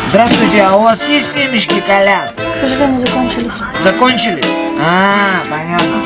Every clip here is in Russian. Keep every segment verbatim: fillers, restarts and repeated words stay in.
Здравствуйте, а у вас есть семечки, Колян? К сожалению, закончились. Закончились? А, понятно.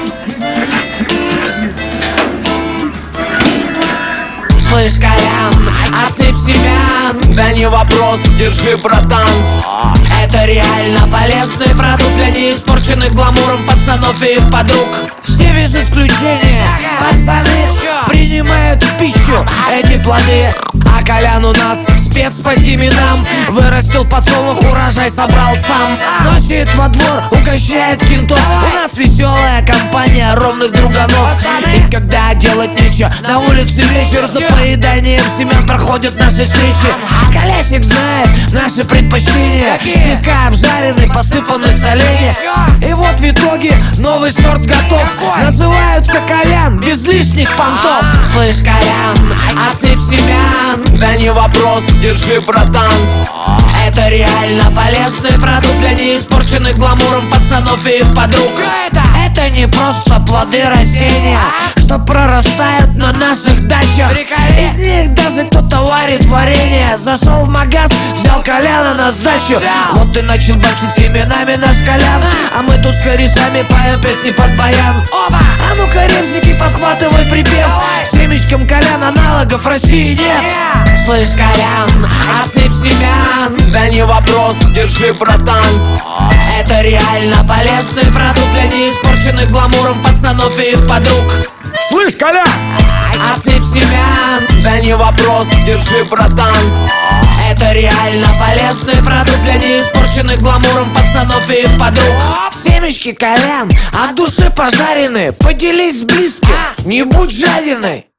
Слышь, Колян, отсыпь семян. Да не вопрос, держи, братан. Это реально полезный продукт для неиспорченных гламуром пацанов и их подруг. Все без исключения пацаны принимают в пищу эти плоды. А Колян у нас спец по семенам. Вырастил подсолнух, урожай собрал сам. Носит во двор, угощает кентов. У нас веселая компания ровных друганов. И когда делать нечего, на улице вечер за поеданием семян проходят наши встречи. Колясик знает наши предпочтения. Слегка обжаренный, посыпанный соленья. И вот в итоге новый сорт готов. Называются Колян, без лишних понтов. Слышь, Колян, отсыпь семян. Да не вопрос, держи, братан. Это реально полезный продукт для неиспорченных гламуром пацанов и их подруг. Это не просто плоды растения, что прорастают на наших дачах. Из них даже кто-то варит варенье. Зашел в магаз, взял Коляна на сдачу. Вот и начал бачить семенами наш Колян. А мы тут с корешами поем песни под баян. Оба! А ну-ка, ревзики, подхватывай припев. Семечкам Колян аналогов в России нет. Слышь, Колян, отсыпь семян. Да не вопрос, держи, братан. Это реально полезный продукт для неиспорченных гламуром пацанов и их подруг. Слышь, Колян! Отсыпь семян. Да не вопрос, держи, братан. Это реально полезный продукт для неиспорченных гламуром пацанов и их подруг. Семечки, Колян, от души пожарены. Поделись с близким, не будь жадиной.